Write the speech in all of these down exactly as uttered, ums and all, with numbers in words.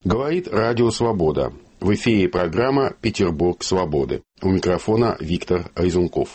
Говорит Радио Свобода. В эфире программа «Петербург свободы». У микрофона Виктор Резунков.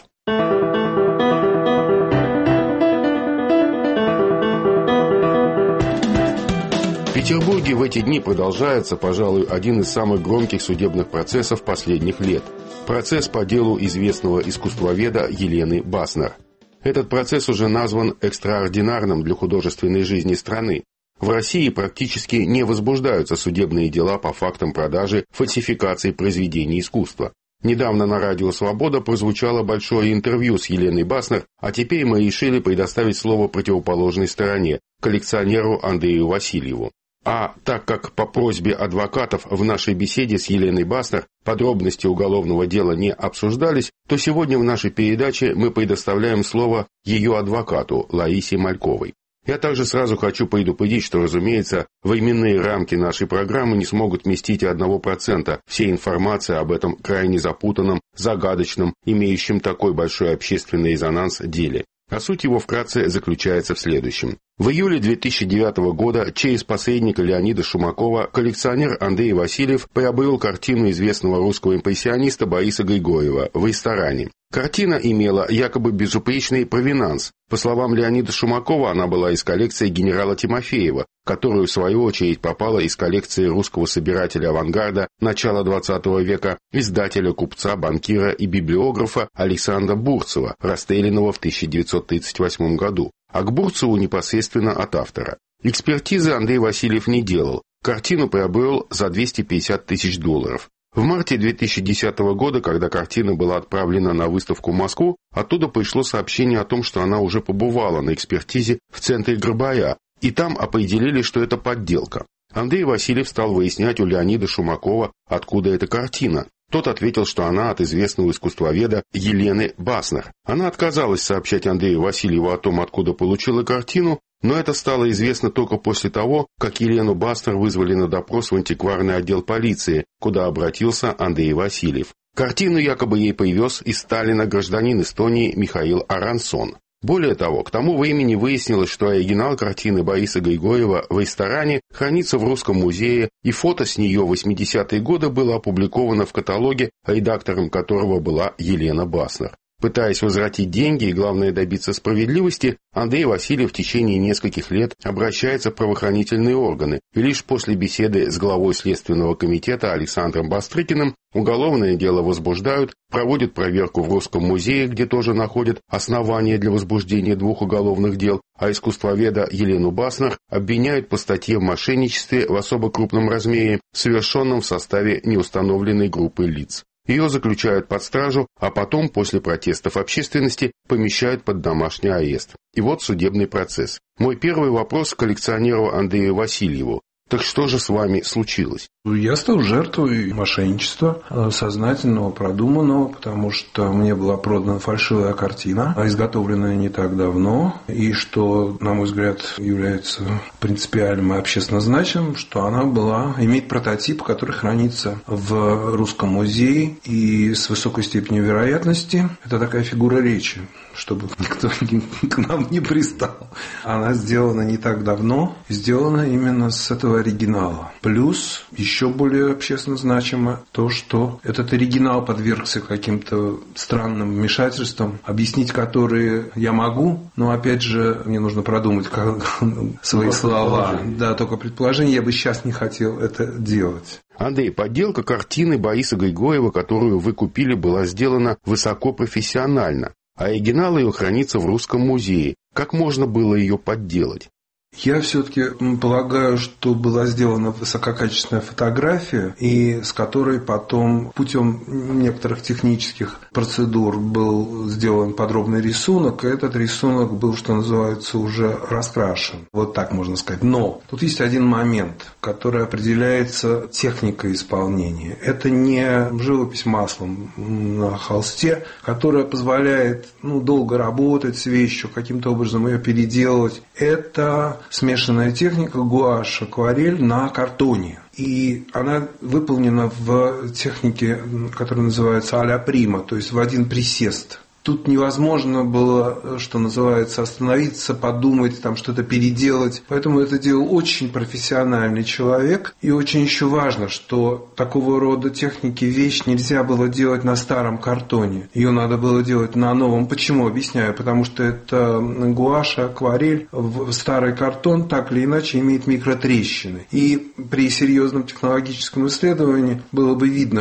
В Петербурге в эти дни продолжается, пожалуй, один из самых громких судебных процессов последних лет. Процесс по делу известного искусствоведа Елены Баснер. Этот процесс уже назван экстраординарным для художественной жизни страны. В России практически не возбуждаются судебные дела по фактам продажи, фальсификации произведений искусства. Недавно на Радио Свобода прозвучало большое интервью с Еленой Баснер, а теперь мы решили предоставить слово противоположной стороне, коллекционеру Андрею Васильеву. А так как по просьбе адвокатов в нашей беседе с Еленой Баснер подробности уголовного дела не обсуждались, то сегодня в нашей передаче мы предоставляем слово ее адвокату Ларисе Мальковой. Я также сразу хочу предупредить, что, разумеется, временные рамки нашей программы не смогут вместить и одного процента всей информации об этом крайне запутанном, загадочном, имеющем такой большой общественный резонанс деле. А суть его вкратце заключается в следующем. В июле две тысячи девятого года через посредника Леонида Шумакова коллекционер Андрей Васильев приобрел картину известного русского импрессиониста Бориса Григорьева в ресторане. Картина имела якобы безупречный провинанс. По словам Леонида Шумакова, она была из коллекции генерала Тимофеева, которую в свою очередь попала из коллекции русского собирателя авангарда начала двадцатого века, издателя, купца, банкира и библиографа Александра Бурцева, расстрелянного в тысяча девятьсот тридцать восьмом году. А к Бурцеву непосредственно от автора. Экспертизы Андрей Васильев не делал. Картину приобрел за двести пятьдесят тысяч долларов. В марте две тысячи десятого года, когда картина была отправлена на выставку в Москву, оттуда пришло сообщение о том, что она уже побывала на экспертизе в центре Грабаря, и там определили, что это подделка. Андрей Васильев стал выяснять у Леонида Шумакова, откуда эта картина. Тот ответил, что она от известного искусствоведа Елены Баснер. Она отказалась сообщать Андрею Васильеву о том, откуда получила картину, но это стало известно только после того, как Елену Баснер вызвали на допрос в антикварный отдел полиции, куда обратился Андрей Васильев. Картину якобы ей привез из Сталина гражданин Эстонии Михаил Арансон. Более того, к тому времени выяснилось, что оригинал картины Бориса Григорьева в ресторане хранится в Русском музее, и фото с нее в восьмидесятые годы было опубликовано в каталоге, редактором которого была Елена Баснер. Пытаясь возвратить деньги и, главное, добиться справедливости, Андрей Васильев в течение нескольких лет обращается в правоохранительные органы, и лишь после беседы с главой Следственного комитета Александром Бастрыкиным уголовное дело возбуждают, проводят проверку в Русском музее, где тоже находят основания для возбуждения двух уголовных дел, а искусствоведа Елену Баснер обвиняют по статье в мошенничестве в особо крупном размере, совершенном в составе неустановленной группы лиц. Ее заключают под стражу, а потом, после протестов общественности, помещают под домашний арест. И вот судебный процесс. Мой первый вопрос к коллекционеру Андрею Васильеву. Так что же с вами случилось? Я стал жертвой мошенничества, сознательного, продуманного, потому что мне была продана фальшивая картина, изготовленная не так давно, и что, на мой взгляд, является принципиальным и общественно значимым, что она была, имеет прототип, который хранится в Русском музее, и с высокой степенью вероятности это такая фигура речи, чтобы никто к нам не пристал. Она сделана не так давно, сделана именно с этого оригинала. Плюс еще более общественно значимо то, что этот оригинал подвергся каким-то странным вмешательствам, объяснить которые я могу, но опять же мне нужно продумать свои слова. Да, только предположение, я бы сейчас не хотел это делать. Андрей, подделка картины Бориса Григорьева, которую вы купили, была сделана высокопрофессионально. Оригинал ее хранится в Русском музее. Как можно было ее подделать? Я все-таки полагаю, что была сделана высококачественная фотография, и с которой потом путем некоторых технических процедур был сделан подробный рисунок, и этот рисунок был, что называется, уже раскрашен. Вот так можно сказать. Но тут есть один момент, который определяется техникой исполнения. Это не живопись маслом на холсте, которая позволяет ну, долго работать с вещью, каким-то образом ее переделывать. Это смешанная техника гуашь, акварель на картоне. И она выполнена в технике, которая называется а-ля прима, то есть в один присест. Тут невозможно было, что называется, остановиться, подумать, там что-то переделать. Поэтому это делал очень профессиональный человек. И очень еще важно, что такого рода техники вещь нельзя было делать на старом картоне. Ее надо было делать на новом. Почему? Объясняю. Потому что это гуашь, акварель в старый картон так или иначе имеет микротрещины. И при серьезном технологическом исследовании было бы видно,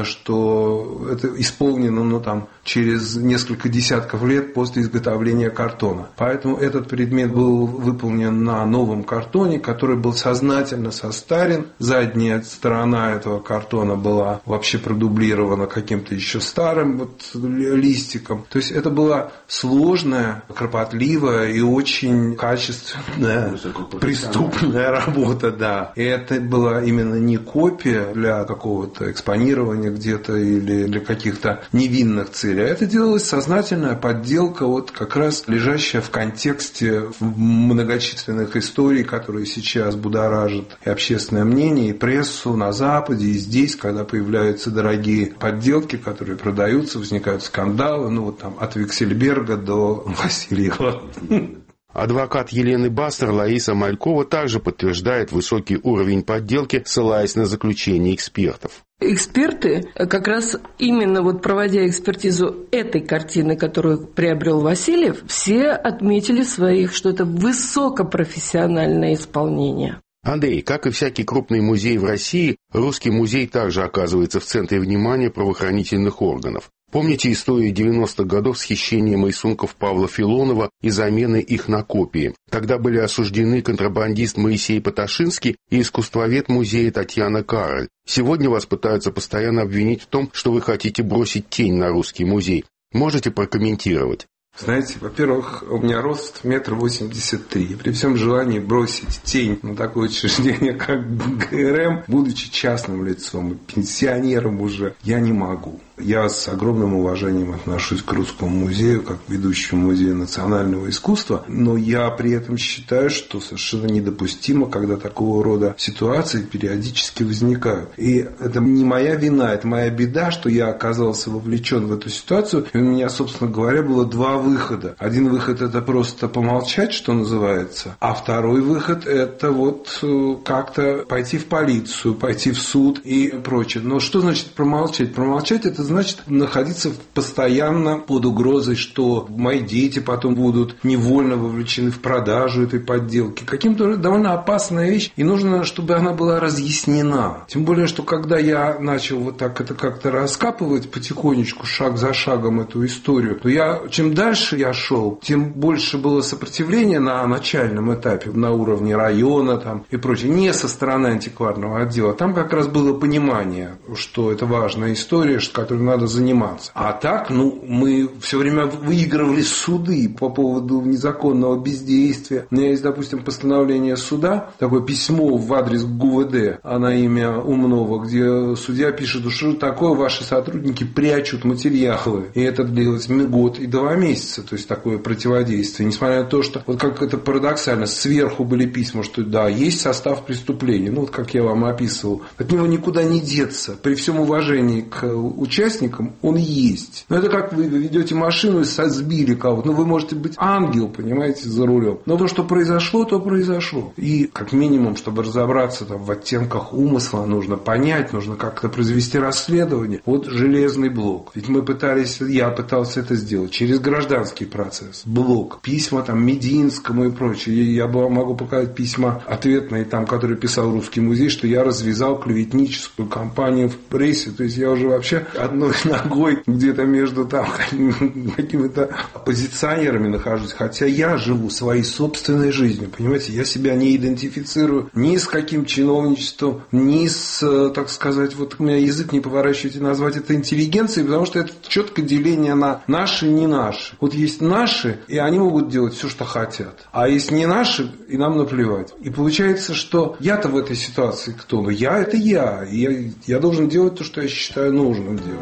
что это исполнено, ну, там, через несколько десятков лет после изготовления картона. Поэтому этот предмет был выполнен на новом картоне, который был сознательно состарен. Задняя сторона этого картона была вообще продублирована каким-то еще старым вот листиком. То есть это была сложная, кропотливая и очень качественная, преступная работа. Да. И это была именно не копия для какого-то экспонирования где-то или для каких-то невинных целей. А это делалась сознательная подделка, вот как раз лежащая в контексте многочисленных историй, которые сейчас будоражат и общественное мнение, и прессу на Западе, и здесь, когда появляются дорогие подделки, которые продаются, возникают скандалы, ну вот там от Виксельберга до Васильева. Адвокат Елены Баснер Лариса Малькова также подтверждает высокий уровень подделки, ссылаясь на заключение экспертов. Эксперты, как раз именно вот проводя экспертизу этой картины, которую приобрел Васильев, все отметили своих, что это высокопрофессиональное исполнение. Андрей, как и всякий крупный музей в России, русский музей также оказывается в центре внимания правоохранительных органов. Помните историю девяностых годов с хищением рисунков Павла Филонова и замены их на копии? Тогда были осуждены контрабандист Моисей Поташинский и искусствовед музея Татьяна Кароль. Сегодня вас пытаются постоянно обвинить в том, что вы хотите бросить тень на русский музей. Можете прокомментировать? Знаете, во-первых, у меня рост метр восемьдесят три. При всем желании бросить тень на такое учреждение, как ГРМ, будучи частным лицом, пенсионером уже, я не могу. Я с огромным уважением отношусь к Русскому музею, как к ведущему музею национального искусства, но я при этом считаю, что совершенно недопустимо, когда такого рода ситуации периодически возникают. И это не моя вина, это моя беда, что я оказался вовлечен в эту ситуацию. И у меня, собственно говоря, было два выхода. Один выход – это просто помолчать, что называется, а второй выход – это вот как-то пойти в полицию, пойти в суд и прочее. Но что значит промолчать? Промолчать – это значит находиться постоянно под угрозой, что мои дети потом будут невольно вовлечены в продажу этой подделки. Каким-то довольно опасная вещь, и нужно, чтобы она была разъяснена. Тем более, что когда я начал вот так это как-то раскапывать потихонечку, шаг за шагом эту историю, то я, чем дальше я шел, тем больше было сопротивления на начальном этапе, на уровне района там, и прочее, не со стороны антикварного отдела. Там как раз было понимание, что это важная история, которой надо заниматься. А так, ну, мы все время выигрывали суды по поводу незаконного бездействия. У меня есть, допустим, постановление суда, такое письмо в адрес ГУВД, а на имя Умнова, где судья пишет, что такое ваши сотрудники прячут материалы. И это длилось год и два месяца, то есть такое противодействие. Несмотря на то, что, вот как это парадоксально, сверху были письма, что да, есть состав преступления, ну, вот как я вам описывал, от него никуда не деться. При всем уважении к участникам, он есть. Но это как вы ведете машину и сбили кого-то. Ну, вы можете быть ангел, понимаете, за рулем. Но то, что произошло, то произошло. И, как минимум, чтобы разобраться там, в оттенках умысла, нужно понять, нужно как-то произвести расследование. Вот железный блок. Ведь мы пытались, я пытался это сделать через гражданский процесс. Блок. Письма там Мединскому и прочее. Я могу показать письма ответные, там, которые писал Русский музей, что я развязал клеветническую кампанию в прессе. То есть я уже вообще одной ногой где-то между там какими-то оппозиционерами нахожусь. Хотя я живу своей собственной жизнью. Понимаете, я себя не идентифицирую ни с каким чиновничеством, ни с, так сказать, вот у меня язык не поворачиваете назвать это интеллигенцией, потому что это четкое деление на наши и не наши. Вот есть наши, и они могут делать все, что хотят. А есть не наши, и нам наплевать. И получается, что я-то в этой ситуации кто? Ну, я – это я. И я. Я должен делать то, что я считаю нужным делать.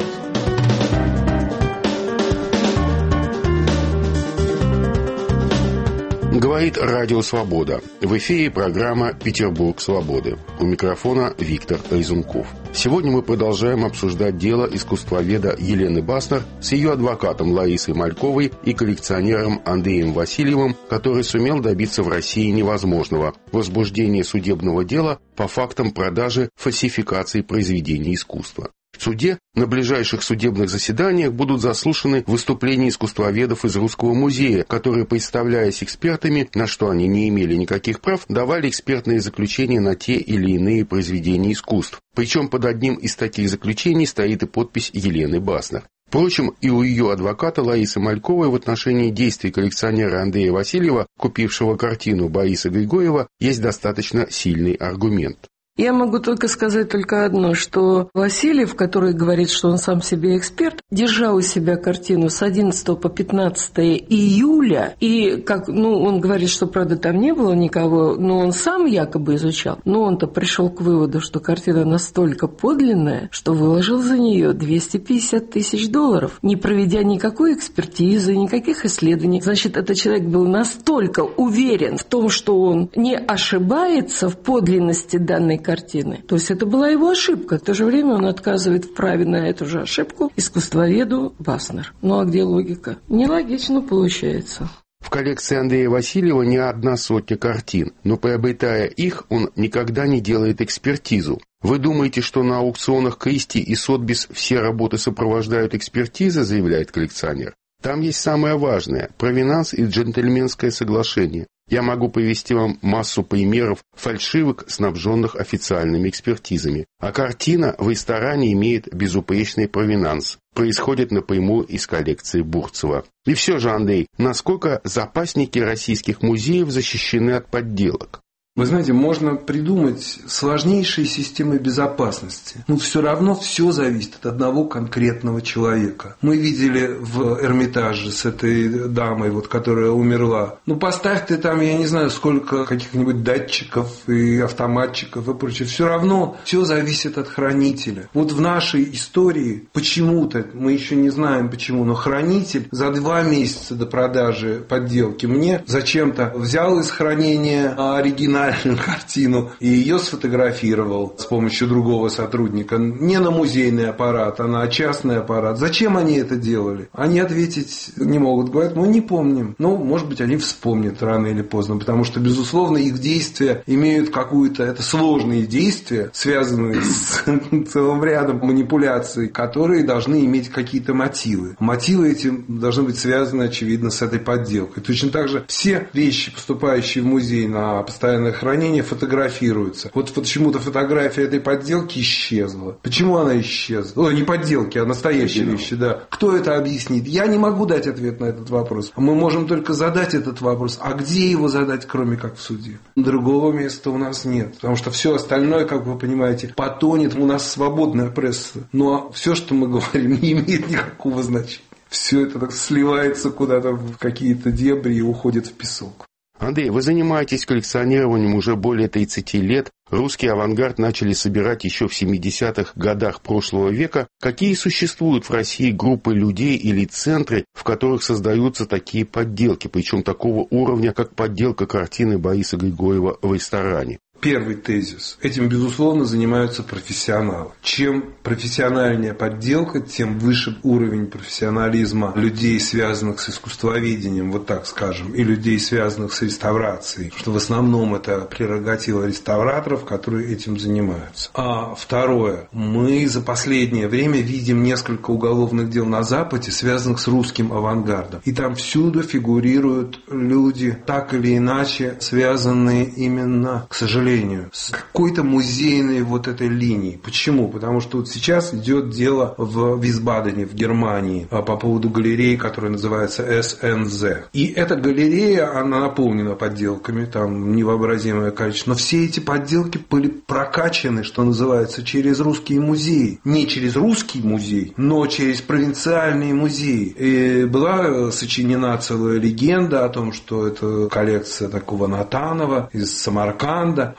Говорит Радио Свобода. В эфире программа «Петербург свободы». У микрофона Виктор Резунков. Сегодня мы продолжаем обсуждать дело искусствоведа Елены Баснер с ее адвокатом Ларисой Мальковой и коллекционером Андреем Васильевым, который сумел добиться в России невозможного – возбуждения судебного дела по фактам продажи фальсификации произведений искусства. В суде на ближайших судебных заседаниях будут заслушаны выступления искусствоведов из Русского музея, которые, представляясь экспертами, на что они не имели никаких прав, давали экспертные заключения на те или иные произведения искусств. Причем под одним из таких заключений стоит и подпись Елены Баснер. Впрочем, и у ее адвоката Ларисы Мальковой в отношении действий коллекционера Андрея Васильева, купившего картину Бориса Григорьева, есть достаточно сильный аргумент. Я могу только сказать только одно, что Васильев, который говорит, что он сам себе эксперт, держал у себя картину с одиннадцатого по пятнадцатое июля, и, как, ну, он говорит, что, правда, там не было никого, но он сам якобы изучал, но он-то пришел к выводу, что картина настолько подлинная, что выложил за нее двести пятьдесят тысяч долларов, не проведя никакой экспертизы, никаких исследований. Значит, этот человек был настолько уверен в том, что он не ошибается в подлинности данной картины. То есть это была его ошибка. В то же время он отказывает в праве на эту же ошибку искусствоведу Баснер. Ну а где логика? Нелогично получается. В коллекции Андрея Васильева не одна сотня картин, но приобретая их, он никогда не делает экспертизу. Вы думаете, что на аукционах Кристи и Сотбис все работы сопровождают экспертизы, заявляет коллекционер? Там есть самое важное – провинанс и джентльменское соглашение. Я могу привести вам массу примеров фальшивок, снабженных официальными экспертизами. А картина в ресторане имеет безупречный провинанс. Происходит напрямую из коллекции Бурцева. И все же, Андрей, насколько запасники российских музеев защищены от подделок? Вы знаете, можно придумать сложнейшие системы безопасности, но все равно все зависит от одного конкретного человека. Мы видели в Эрмитаже с этой дамой, вот, которая умерла. Ну, поставь ты там, я не знаю, сколько каких-нибудь датчиков и автоматчиков и прочее. Все равно все зависит от хранителя. Вот в нашей истории почему-то, мы еще не знаем почему, но хранитель за два месяца до продажи подделки мне зачем-то взял из хранения оригинальный картину и ее сфотографировал с помощью другого сотрудника. Не на музейный аппарат, а на частный аппарат. Зачем они это делали? Они ответить не могут. Говорят, мы не помним. Ну, может быть, они вспомнят рано или поздно, потому что, безусловно, их действия имеют какую-то... Это сложные действия, связанные с целым рядом манипуляций, которые должны иметь какие-то мотивы. Мотивы эти должны быть связаны, очевидно, с этой подделкой. Точно так же все вещи, поступающие в музей на постоянное хранение, фотографируются. Вот почему-то фотография этой подделки исчезла. Почему она исчезла? О, не подделки, а настоящие вещи, да. Кто это объяснит? Я не могу дать ответ на этот вопрос. Мы можем только задать этот вопрос. А где его задать, кроме как в суде? Другого места у нас нет. Потому что все остальное, как вы понимаете, потонет. У нас свободная пресса. Но все, что мы говорим, не имеет никакого значения. Все это так сливается куда-то в какие-то дебри и уходит в песок. Андрей, вы занимаетесь коллекционированием уже более тридцати лет. Русский авангард начали собирать еще в семидесятых годах прошлого века. Какие существуют в России группы людей или центры, в которых создаются такие подделки, причем такого уровня, как подделка картины Бориса Григорьева в ресторане? Первый тезис. Этим, безусловно, занимаются профессионалы. Чем профессиональнее подделка, тем выше уровень профессионализма людей, связанных с искусствоведением, вот так скажем, и людей, связанных с реставрацией. Что в основном это прерогатива реставраторов, которые этим занимаются. А второе. Мы за последнее время видим несколько уголовных дел на Западе, связанных с русским авангардом. И там всюду фигурируют люди, так или иначе, связанные именно, к сожалению, с какой-то музейной вот этой линией. Почему? Потому что вот сейчас идет дело в Висбадене, в Германии, по поводу галереи, которая называется эс эн зет. И эта галерея, она наполнена подделками, там невообразимое количество. Но все эти подделки были прокачаны, что называется, через русские музеи. Не через русский музей, но через провинциальные музеи. И была сочинена целая легенда о том, что это коллекция такого Натанова из Самарканда.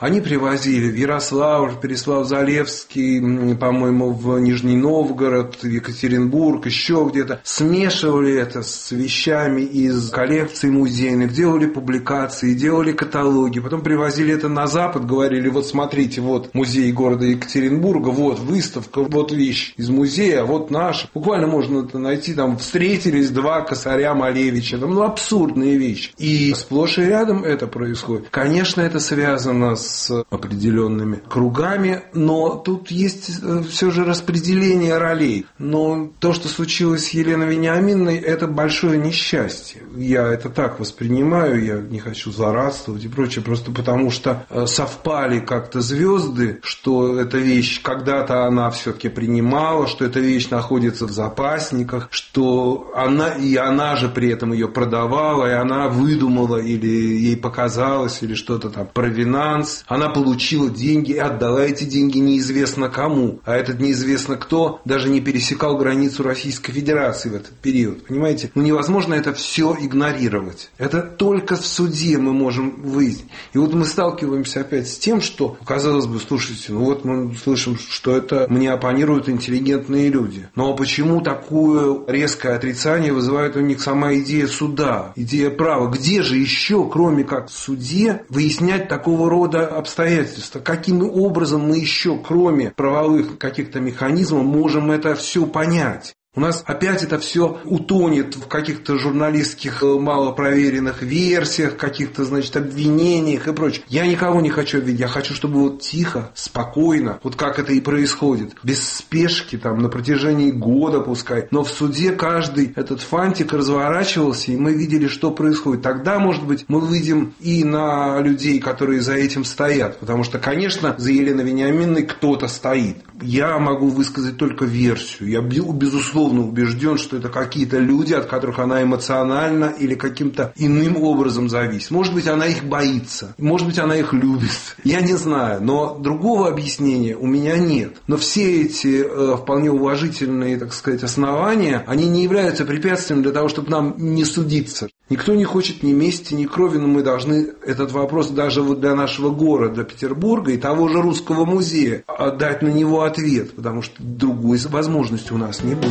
Они привозили в Ярославль, Переслав-Залевский, по-моему, в Нижний Новгород, в Екатеринбург, еще где-то. Смешивали это с вещами из коллекций музейных, делали публикации, делали каталоги. Потом привозили это на Запад, говорили, вот смотрите, вот музей города Екатеринбурга, вот выставка, вот вещь из музея, вот наша. Буквально можно это найти, там встретились два косаря Малевича, там, ну, абсурдные вещи. И сплошь и рядом это происходит. Конечно, это связано с определенными кругами, но тут есть все же распределение ролей. Но то, что случилось с Еленой Вениаминовной, это большое несчастье. Я это так воспринимаю, я не хочу злорадствовать и прочее, просто потому что совпали как-то звезды, что эта вещь когда-то она все-таки принимала, что эта вещь находится в запасниках, что она, и она же при этом ее продавала, и она выдумала, или ей показалось, или что-то там, провинанс. Она получила деньги и отдала эти деньги неизвестно кому. А этот неизвестно кто даже не пересекал границу Российской Федерации в этот период. Понимаете? Ну, невозможно это все игнорировать. Это только в суде мы можем выяснить. И вот мы сталкиваемся опять с тем, что, казалось бы, слушайте, ну вот мы слышим, что это мне оппонируют интеллигентные люди. Но почему такое резкое отрицание вызывает у них сама идея суда, идея права? Где же еще, кроме как в суде, выяснять такого рода обстоятельства? Каким образом мы еще, кроме правовых каких-то механизмов, можем это все понять? У нас опять это все утонет в каких-то журналистских малопроверенных версиях, каких-то, значит, обвинениях и прочее. Я никого не хочу обвинить, я хочу, чтобы вот тихо, спокойно, вот как это и происходит, без спешки, там, на протяжении года пускай, но в суде каждый этот фантик разворачивался, и мы видели, что происходит. Тогда, может быть, мы выйдем и на людей, которые за этим стоят, потому что, конечно, за Еленой Вениаминовной кто-то стоит. Я могу высказать только версию, я, безусловно, убежден, что это какие-то люди, от которых она эмоционально или каким-то иным образом зависит. Может быть, она их боится, может быть, она их любит. Я не знаю, но другого объяснения у меня нет. Но все эти э, вполне уважительные, так сказать, основания, они не являются препятствием для того, чтобы нам не судиться. Никто не хочет ни мести, ни крови, но мы должны этот вопрос даже вот для нашего города Петербурга и того же Русского музея дать на него ответ, потому что другой возможности у нас не будет.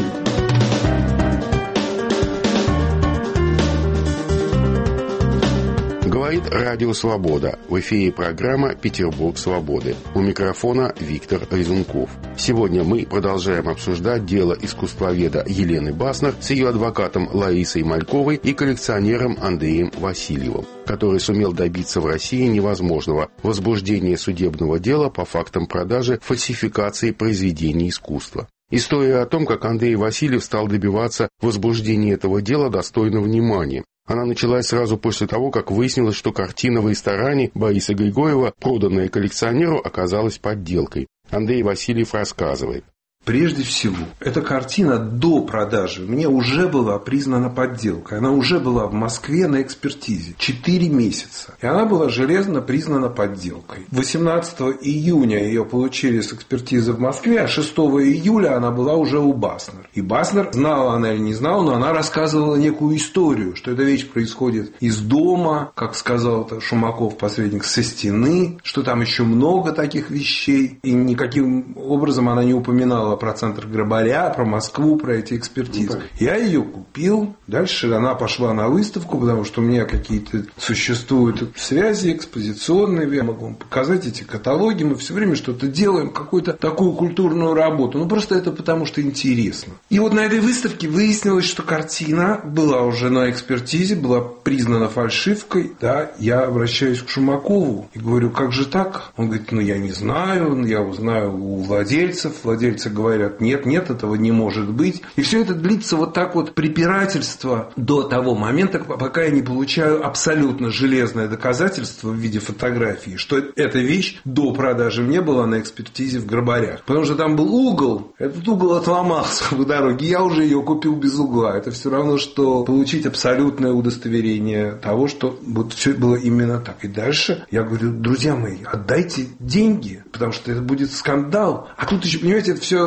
Говорит Радио Свобода. В эфире программа «Петербург свободы». У микрофона Виктор Резунков. Сегодня мы продолжаем обсуждать дело искусствоведа Елены Баснер с ее адвокатом Ларисой Мальковой и коллекционером Андреем Васильевым, который сумел добиться в России невозможного – возбуждения судебного дела по фактам продажи фальсификации произведений искусства. История о том, как Андрей Васильев стал добиваться возбуждения этого дела, достойна внимания. Она началась сразу после того, как выяснилось, что картина в ресторане Бориса Григорьева, проданная коллекционеру, оказалась подделкой. Андрей Васильев рассказывает. Прежде всего, эта картина до продажи мне уже была признана подделкой. Она уже была в Москве на экспертизе. Четыре месяца. И она была железно признана подделкой. восемнадцатого июня ее получили с экспертизы в Москве, а шестого июля она была уже у Баснер. И Баснер, знала она или не знала, но она рассказывала некую историю, что эта вещь происходит из дома, как сказал Шумаков, посредник, со стены, что там еще много таких вещей. И никаким образом она не упоминала про центр Грабаря, про Москву, про эти экспертизы. Я ее купил. Дальше она пошла на выставку, потому что у меня какие-то существуют связи экспозиционные. Я могу вам показать эти каталоги. Мы все время что-то делаем, какую-то такую культурную работу. Ну, просто это потому, что интересно. И вот на этой выставке выяснилось, что картина была уже на экспертизе, была признана фальшивкой. Да, я обращаюсь к Шумакову и говорю, как же так? Он говорит, ну, я не знаю, я узнаю у владельцев. Владельцы говорят, Говорят, нет, нет, этого не может быть. И все это длится вот так вот препирательство до того момента, пока я не получаю абсолютно железное доказательство в виде фотографии, что эта вещь до продажи мне была на экспертизе в Грабарях. Потому что там был угол, этот угол отломался по дороге, я уже ее купил без угла. Это все равно, что получить абсолютное удостоверение того, что вот все было именно так. И дальше я говорю, друзья мои, отдайте деньги, потому что это будет скандал. А тут еще, понимаете, это все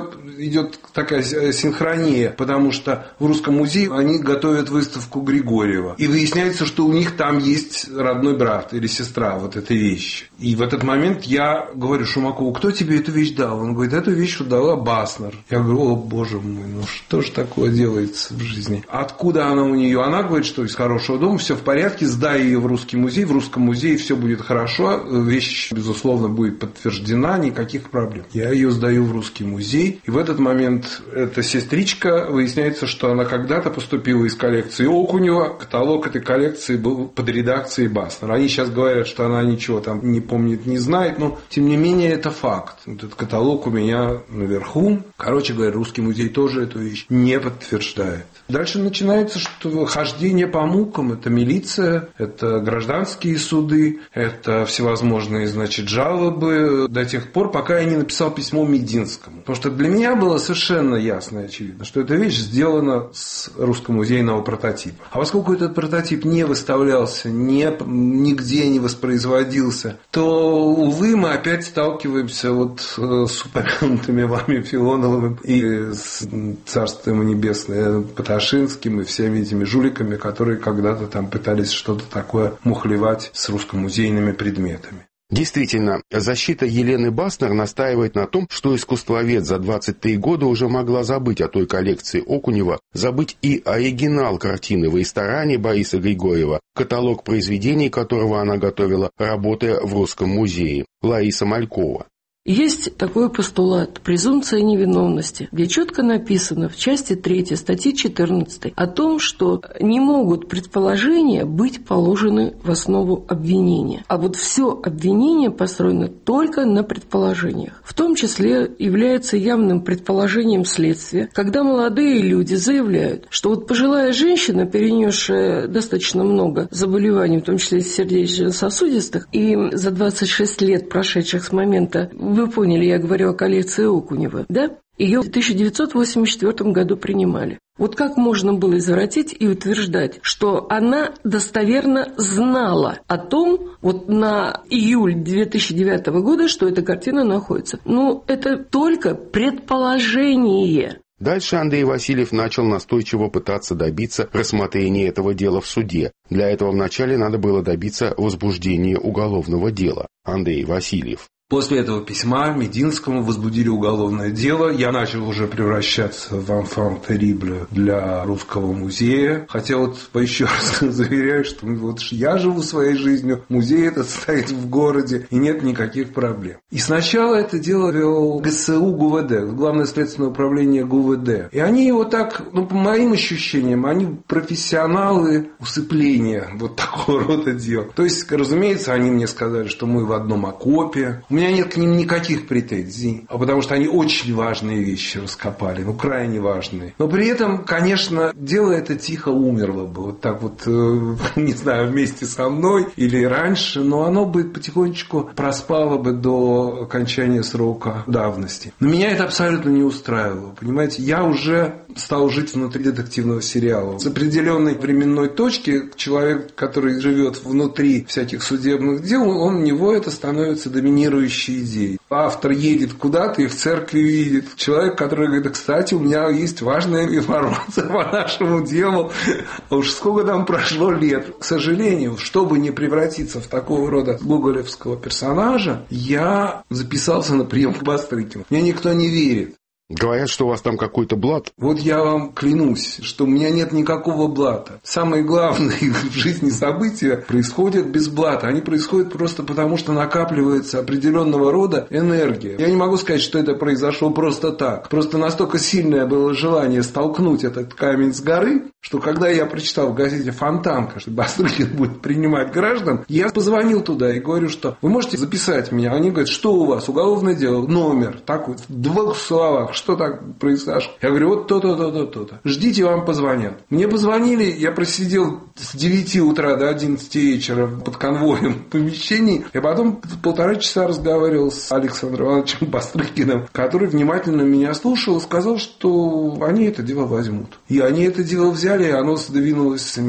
идет такая синхрония, потому что в Русском музее они готовят выставку Григорьева. И выясняется, что у них там есть родной брат или сестра вот этой вещи. И в этот момент я говорю Шумакову: кто тебе эту вещь дал? Он говорит: эту вещь дала Баснер. Я говорю: о, боже мой, ну что ж такое делается в жизни? Откуда она у нее? Она говорит, что из хорошего дома, все в порядке, сдай ее в Русский музей, в Русском музее все будет хорошо, вещь, безусловно, будет подтверждена, никаких проблем. Я ее сдаю в Русский музей, и в этот момент эта сестричка, выясняется, что она когда-то поступила из коллекции Окунева, каталог этой коллекции был под редакцией Баснера. Они сейчас говорят, что она ничего там не помнит, не знает, но тем не менее это факт. Этот каталог у меня наверху. Короче говоря, Русский музей тоже эту вещь не подтверждает. Дальше начинается, что хождение по мукам – это милиция, это гражданские суды, это всевозможные, значит, жалобы до тех пор, пока я не написал письмо Мединскому. Потому что для меня было совершенно ясно и очевидно, что эта вещь сделана с русскомузейного прототипа. А поскольку этот прототип не выставлялся, не, нигде не воспроизводился, то, увы, мы опять сталкиваемся вот с упомянутыми вами Филоновым и с царством небесное Поташинским и всеми этими жуликами, которые когда-то там пытались что-то такое мухлевать с русскомузейными предметами. Действительно, защита Елены Баснер настаивает на том, что искусствовед за двадцать три года уже могла забыть о той коллекции Окунева, забыть и оригинал картины в ресторане Бориса Григорьева, каталог произведений которого она готовила, работая в Русском музее. Лариса Малькова. Есть такой постулат – презумпция невиновности, где четко написано в части третьей статьи четырнадцатой о том, что не могут предположения быть положены в основу обвинения. А вот все обвинение построено только на предположениях. В том числе является явным предположением следствия, когда молодые люди заявляют, что вот пожилая женщина, перенесшая достаточно много заболеваний, в том числе сердечно-сосудистых, и за двадцать шесть лет, прошедших с момента, вы поняли, я говорю о коллекции Окунева, да? Ее в тысяча девятьсот восемьдесят четвёртом году принимали. Вот как можно было извратить и утверждать, что она достоверно знала о том, вот на июль две тысячи девятого года, что эта картина находится. Ну, это только предположение. Дальше Андрей Васильев начал настойчиво пытаться добиться рассмотрения этого дела в суде. Для этого вначале надо было добиться возбуждения уголовного дела. Андрей Васильев. После этого письма Мединскому возбудили уголовное дело. Я начал уже превращаться в enfant terrible для Русского музея. Хотя вот еще раз заверяю, что вот я живу своей жизнью, музей этот стоит в городе, и нет никаких проблем. И сначала это дело вел ГСУ ГУВД, Главное следственное управление ГУВД. И они его так, ну, по моим ощущениям, они профессионалы усыпления вот такого рода дел. То есть, разумеется, они мне сказали, что мы в одном окопе. У меня нет к ним никаких претензий, а потому что они очень важные вещи раскопали, ну, крайне важные. Но при этом, конечно, дело это тихо умерло бы, вот так вот, э, не знаю, вместе со мной или раньше, но оно бы потихонечку проспало бы до окончания срока давности. Но меня это абсолютно не устраивало, понимаете, я уже стал жить внутри детективного сериала. С определенной временной точки человек, который живет внутри всяких судебных дел, он, у него это становится доминирующей идеей. Автор едет куда-то и в церкви видит человек, который говорит: кстати, у меня есть важная информация по нашему делу. А уж сколько там прошло лет. К сожалению, чтобы не превратиться в такого рода гоголевского персонажа, я записался на прием к Бастрыкину. Мне никто не верит. Говорят, что у вас там какой-то блат. Вот я вам клянусь, что у меня нет никакого блата. Самые главные в жизни события происходят без блата. Они происходят просто потому, что накапливается определенного рода энергия. Я не могу сказать, что это произошло просто так. Просто настолько сильное было желание столкнуть этот камень с горы, что когда я прочитал в газете «Фонтанка», что Бастрыкин будет принимать граждан, я позвонил туда и говорю, что вы можете записать меня. Они говорят: что у вас? Уголовное дело, номер такой, в двух словах. Что так произошло? Я говорю: вот то-то, то-то, то-то. Ждите, вам позвонят. Мне позвонили, я просидел с девяти утра до одиннадцати вечера под конвоем в помещении. Я потом полтора часа разговаривал с Александром Ивановичем Бастрыкиным, который внимательно меня слушал и сказал, что они это дело возьмут. И они это дело взяли, и оно сдвинулось с места.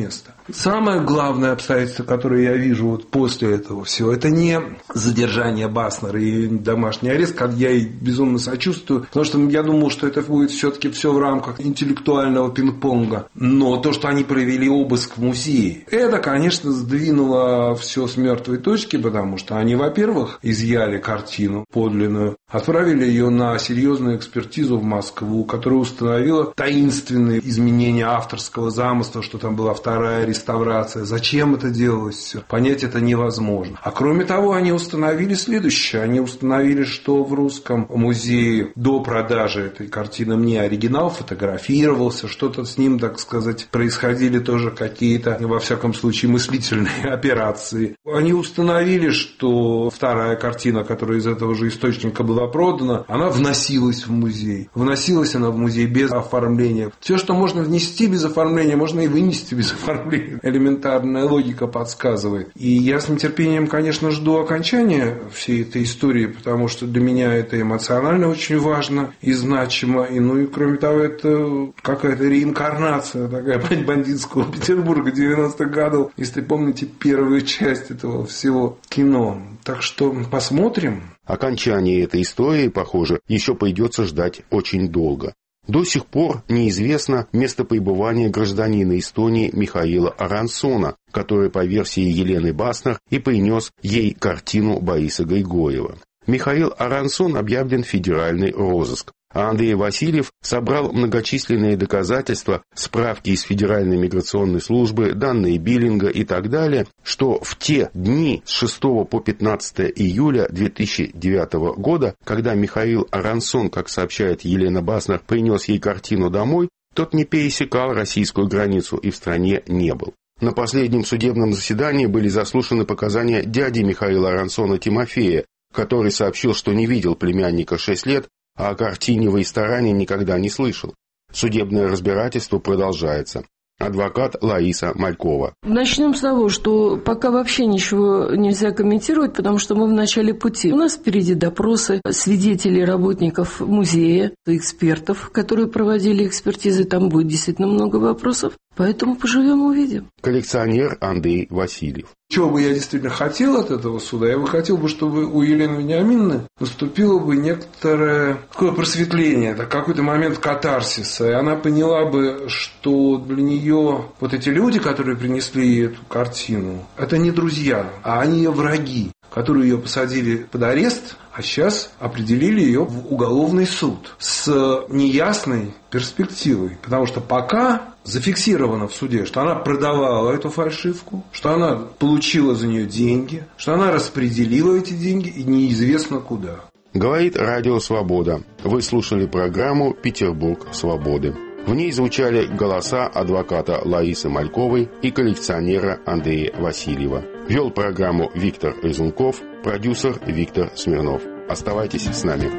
Самое главное обстоятельство, которое я вижу вот после этого всего, это не задержание Баснера и домашний арест, как я и безумно сочувствую, потому что я думал, что это будет все-таки все в рамках интеллектуального пинг-понга. Но то, что они провели обыск в музее, это, конечно, сдвинуло все с мертвой точки, потому что они, во-первых, изъяли картину подлинную, отправили ее на серьезную экспертизу в Москву, которая установила таинственные изменения авторского замысла, что там была вторая реставрация. Зачем это делалось все? Понять это невозможно. А кроме того, они установили следующее. Они установили, что в Русском музее до продажи этой картины мне оригинал фотографировался, что-то с ним, так сказать, происходили тоже какие-то, во всяком случае, мыслительные операции. Они установили, что вторая картина, которая из этого же источника была продана, она вносилась в музей. Вносилась она в музей без оформления. Все, что можно внести без оформления, можно и вынести без оформления. Элементарная логика подсказывает. И я с нетерпением, конечно, жду окончания всей этой истории, потому что для меня это эмоционально очень важно и значимо. И, ну и кроме того, это какая-то реинкарнация такая бандитского Петербурга девяностых годов. Если помните первую часть этого всего кино. Так что посмотрим. Окончание этой истории, похоже, еще придется ждать очень долго. До сих пор неизвестно место пребывания гражданина Эстонии Михаила Арансона, который, по версии Елены Баснер, и принес ей картину Бориса Григорьева. Михаил Арансон объявлен в федеральный розыск, а Андрей Васильев собрал многочисленные доказательства, справки из Федеральной миграционной службы, данные биллинга и так далее, что в те дни с шестого по пятнадцатое июля две тысячи девятого года, когда Михаил Арансон, как сообщает Елена Баснер, принес ей картину домой, тот не пересекал российскую границу и в стране не был. На последнем судебном заседании были заслушаны показания дяди Михаила Арансона Тимофея, который сообщил, что не видел племянника шесть лет, а о картине в ресторане никогда не слышал. Судебное разбирательство продолжается. Адвокат Лариса Малькова. Начнем с того, что пока вообще ничего нельзя комментировать, потому что мы в начале пути. У нас впереди допросы свидетелей, работников музея, экспертов, которые проводили экспертизы. Там будет действительно много вопросов. Поэтому поживем и увидим. Коллекционер Андрей Васильев. Чего бы я действительно хотел от этого суда? Я бы хотел, бы, чтобы у Елены Вениаминовны наступило бы некоторое такое просветление, это какой-то момент катарсиса. И она поняла бы, что для нее вот эти люди, которые принесли ей эту картину, это не друзья, а они ее враги, которые ее посадили под арест, а сейчас определили ее в уголовный суд с неясной перспективой. Потому что пока зафиксировано в суде, что она продавала эту фальшивку, что она получила за нее деньги, что она распределила эти деньги и неизвестно куда. Говорит Радио Свобода. Вы слушали программу «Петербург свободы». В ней звучали голоса адвоката Ларисы Мальковой и коллекционера Андрея Васильева. Вел программу Виктор Резунков, продюсер Виктор Смирнов. Оставайтесь с нами.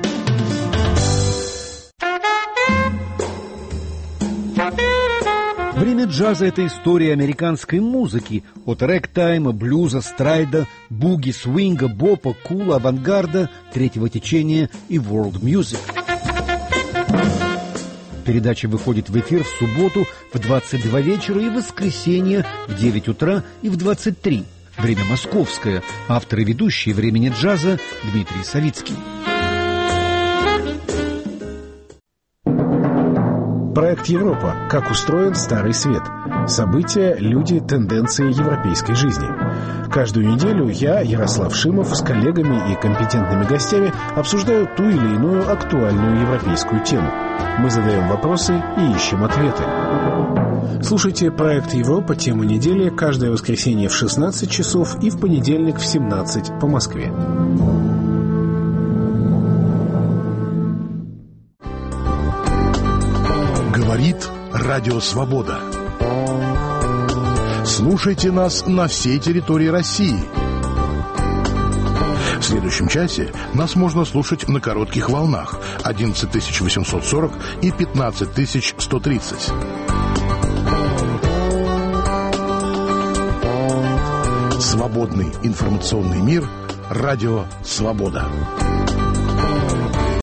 Время джаза – это история американской музыки. От рэг-тайма, блюза, страйда, буги, свинга, бопа, кула, авангарда, третьего течения и world music. Передача выходит в эфир в субботу в двадцать два вечера и в воскресенье в девять утра и в двадцать три. Время московское. Автор и ведущий «Времени джаза» Дмитрий Савицкий. Проект «Европа. Как устроен Старый Свет». События, люди, тенденции европейской жизни. Каждую неделю я, Ярослав Шимов, с коллегами и компетентными гостями обсуждаю ту или иную актуальную европейскую тему. Мы задаем вопросы и ищем ответы. Слушайте проект «Европа. Тема недели» каждое воскресенье в шестнадцать часов и в понедельник в семнадцать по Москве. Говорит Радио Свобода. Слушайте нас на всей территории России. В следующем часе нас можно слушать на коротких волнах одиннадцать тысяч восемьсот сорок и пятнадцать тысяч сто тридцать. Свободный информационный мир. Радио Свобода.